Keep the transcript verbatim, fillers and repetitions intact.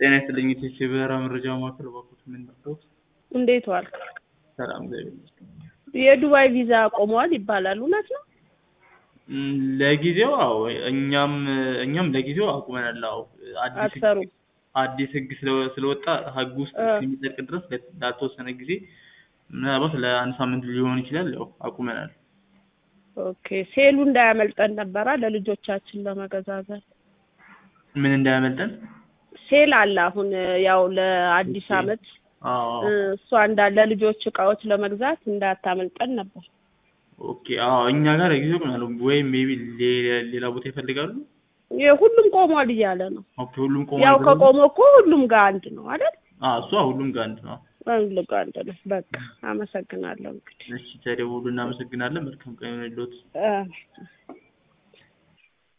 ጤና ይስጥልኝ የበራ መረጃ ማዕከል ባኩት ምን ነው? እንዴት ዋልክ? ሰላም ዘይት የዱባይ ቪዛ ቆመዋል ይባላል እውነት ነው? ለጊዜው አዎ እኛም እኛም ለጊዜው አቁመናል። አዎ አዲስ አዲስ ህግ ስለወጣ ህግ ውስጥ እስከሚጠቅ ድረስ ለተወሰነ ጊዜ ምናልባት ለአንድ ሳምንት ሊሆን ይችላል ያው አቁመናል። ኦኬ ሴሉ እንዳያመልጠን ነበር ለልጆቻችን ለመገዛዛት። ምን እንዳያመልጠን? ሴል አለ አሁን ያው ለአዲስ አመት አዎ እሷ እንዳለ ልጆች እቃዎች ለመግዛት እንዳታመልጠን ነበር። ኦኬ አዎ እኛ ጋር ለጊዜው ቆማል ወይ ሜቢ ሌላ ቦታ ይፈልጋሉ? የሁሉም ቆሟል እያለ ነው። ኦኬ ሁሉም ቆሟል። ያው ከቆመ እኮ ሁሉም ጋር አንድ ነው አይደል? አዎ እሷ ሁሉም ጋር አንድ ነው። ሁሉም ጋር አንድ ነው። በቃ አመሰግናለሁ እንግዲህ። እሺ ተደውሉ እናመሰግናለን። መልካም ቀን ይሁንልዎት።